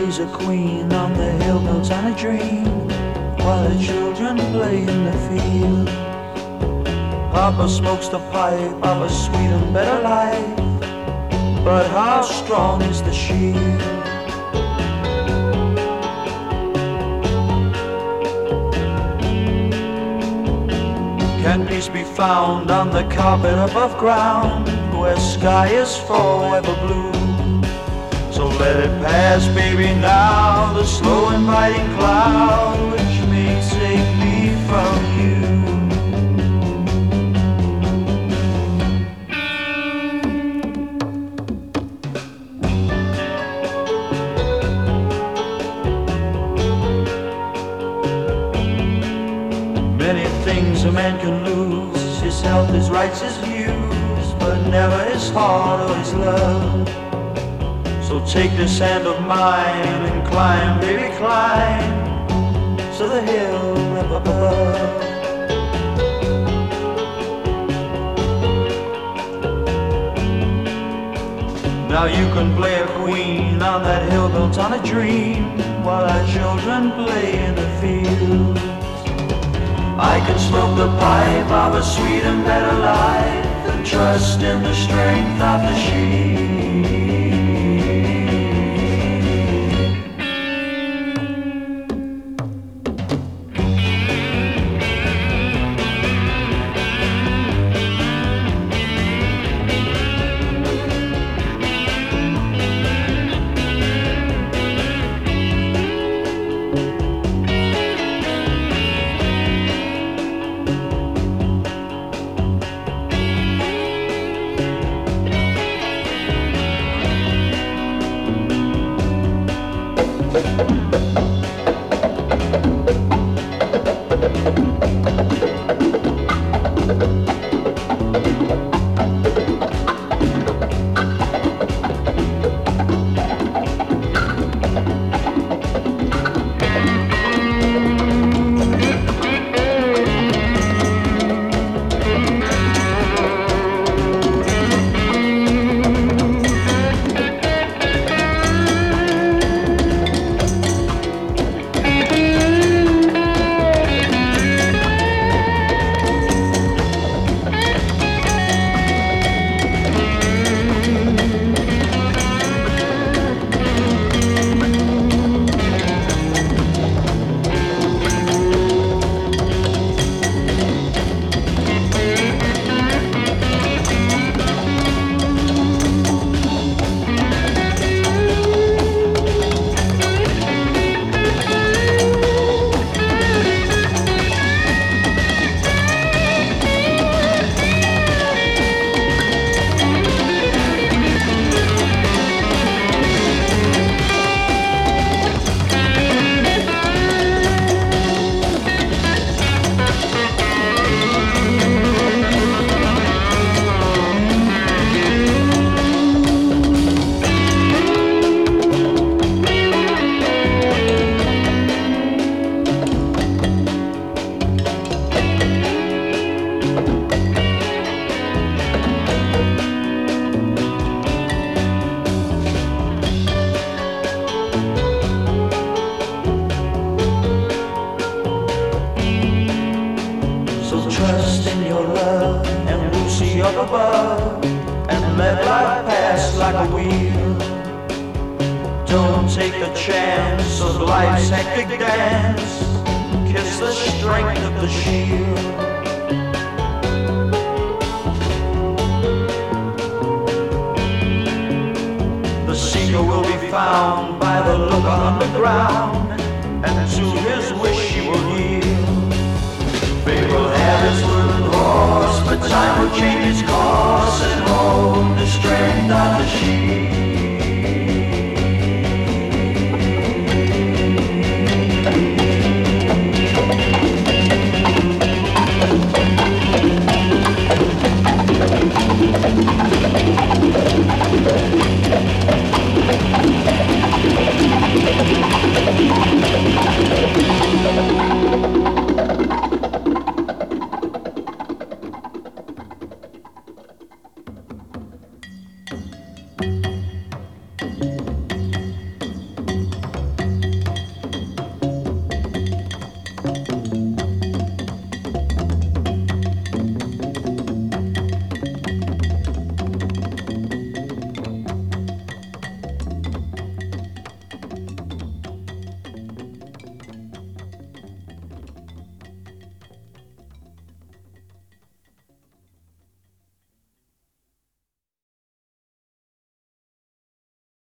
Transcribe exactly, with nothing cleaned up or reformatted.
She's a queen on the hill built on a dream, while the children play in the field. Papa smokes the pipe of a sweet and better life, but how strong is the shield? Can peace be found on the carpet above ground, where sky is forever blue? So let it pass, baby, now, the slow inviting cloud which may take me from you. Many things a man can lose, his health, his rights, his views, but never his heart or his love. So take this hand of mine and climb, baby, climb to the hill up above. Now you can play a queen on that hill built on a dream, while our children play in the fields. I can smoke the pipe of a sweet and better life, and trust in the strength of the sheep. Trust in your love and we'll see up above, and let life pass like a wheel. Don't take the chance of life's hectic dance, kiss the strength of the shield. The seeker will be found by the looker on the ground, and to his wish he will yield. Fate will have its wooden horse, but time will change its course and hold the strength of the shield.